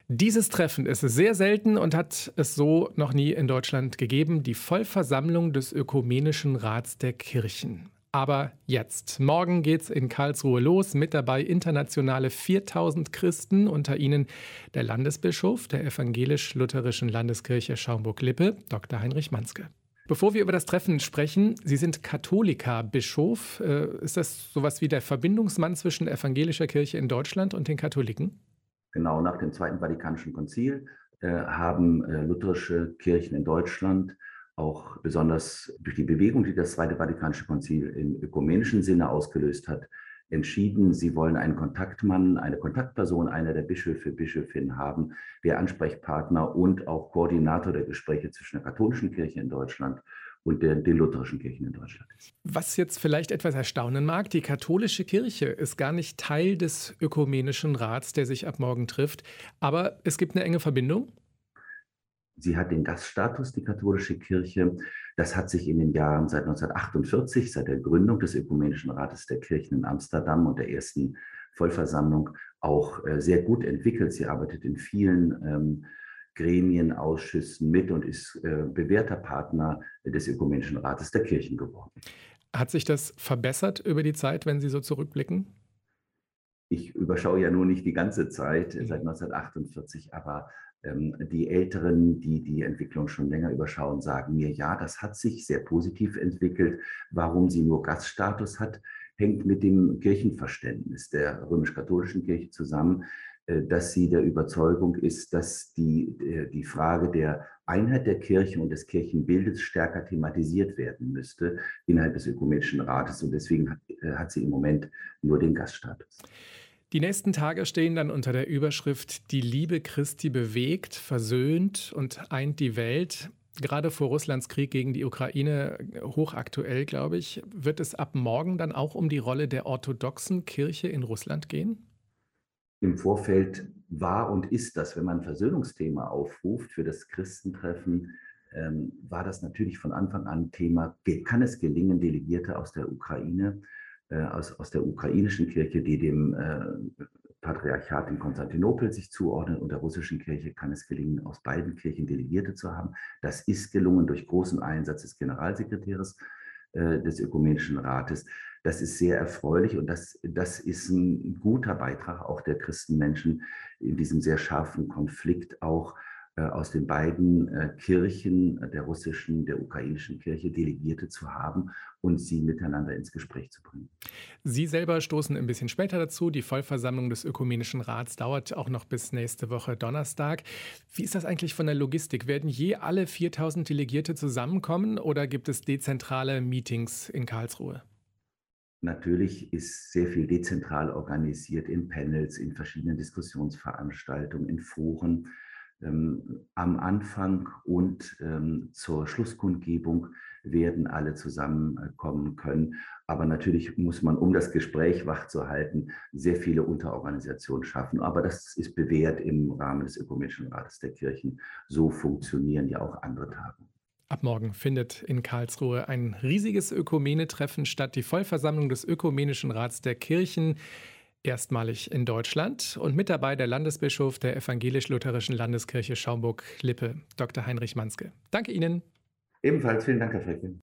Dieses Treffen ist sehr selten und hat es so noch nie in Deutschland gegeben. Die Vollversammlung des Ökumenischen Rats der Kirchen. Aber jetzt, morgen geht's in Karlsruhe los, mit dabei internationale 4000 Christen, unter ihnen der Landesbischof der evangelisch-lutherischen Landeskirche Schaumburg-Lippe, Dr. Heinrich Manske. Bevor wir über das Treffen sprechen, Sie sind Katholikerbischof. Ist das sowas wie der Verbindungsmann zwischen evangelischer Kirche in Deutschland und den Katholiken? Genau, nach dem Zweiten Vatikanischen Konzil haben lutherische Kirchen in Deutschland auch besonders durch die Bewegung, die das Zweite Vatikanische Konzil im ökumenischen Sinne ausgelöst hat, entschieden, sie wollen einen Kontaktmann, eine Kontaktperson, einer der Bischöfe, Bischöfinnen haben, der Ansprechpartner und auch Koordinator der Gespräche zwischen der katholischen Kirche in Deutschland und den lutherischen Kirchen in Deutschland ist. Was jetzt vielleicht etwas erstaunen mag, die katholische Kirche ist gar nicht Teil des Ökumenischen Rats, der sich ab morgen trifft. Aber es gibt eine enge Verbindung. Sie hat den Gaststatus, die katholische Kirche. Das hat sich in den Jahren seit 1948, seit der Gründung des Ökumenischen Rates der Kirchen in Amsterdam und der ersten Vollversammlung auch sehr gut entwickelt. Sie arbeitet in vielen Gremien, Ausschüssen mit und ist bewährter Partner des Ökumenischen Rates der Kirchen geworden. Hat sich das verbessert über die Zeit, wenn Sie so zurückblicken? Ich überschaue ja nur nicht die ganze Zeit seit Mhm. 1948, aber die Älteren, die die Entwicklung schon länger überschauen, sagen mir, ja, das hat sich sehr positiv entwickelt. Warum sie nur Gaststatus hat, hängt mit dem Kirchenverständnis der römisch-katholischen Kirche zusammen, dass sie der Überzeugung ist, dass die Frage der Einheit der Kirche und des Kirchenbildes stärker thematisiert werden müsste innerhalb des Ökumenischen Rates. Und deswegen hat sie im Moment nur den Gaststatus. Die nächsten Tage stehen dann unter der Überschrift Die Liebe Christi bewegt, versöhnt und eint die Welt. Gerade vor Russlands Krieg gegen die Ukraine, hochaktuell, glaube ich, wird es ab morgen dann auch um die Rolle der orthodoxen Kirche in Russland gehen? Im Vorfeld war und ist das, wenn man ein Versöhnungsthema aufruft für das Christentreffen, war das natürlich von Anfang an Thema, kann es gelingen, Delegierte aus der Ukraine, aus der ukrainischen Kirche, die dem Patriarchat in Konstantinopel sich zuordnen, und der russischen Kirche kann es gelingen, aus beiden Kirchen Delegierte zu haben. Das ist gelungen durch großen Einsatz des Generalsekretärs des Ökumenischen Rates. Das ist sehr erfreulich und das ist ein guter Beitrag auch der Christenmenschen in diesem sehr scharfen Konflikt, auch aus den beiden Kirchen, der russischen, der ukrainischen Kirche, Delegierte zu haben und sie miteinander ins Gespräch zu bringen. Sie selber stoßen ein bisschen später dazu. Die Vollversammlung des Ökumenischen Rats dauert auch noch bis nächste Woche Donnerstag. Wie ist das eigentlich von der Logistik? Werden je alle 4000 Delegierte zusammenkommen oder gibt es dezentrale Meetings in Karlsruhe? Natürlich ist sehr viel dezentral organisiert in Panels, in verschiedenen Diskussionsveranstaltungen, in Foren. Am Anfang und zur Schlusskundgebung werden alle zusammenkommen können. Aber natürlich muss man, um das Gespräch wachzuhalten, sehr viele Unterorganisationen schaffen. Aber das ist bewährt im Rahmen des Ökumenischen Rates der Kirchen. So funktionieren ja auch andere Tagungen. Ab morgen findet in Karlsruhe ein riesiges Ökumene-Treffen statt, die Vollversammlung des Ökumenischen Rats der Kirchen, erstmalig in Deutschland. Und mit dabei der Landesbischof der evangelisch-lutherischen Landeskirche Schaumburg-Lippe, Dr. Heinrich Manske. Danke Ihnen. Ebenfalls vielen Dank, Herr Frecke.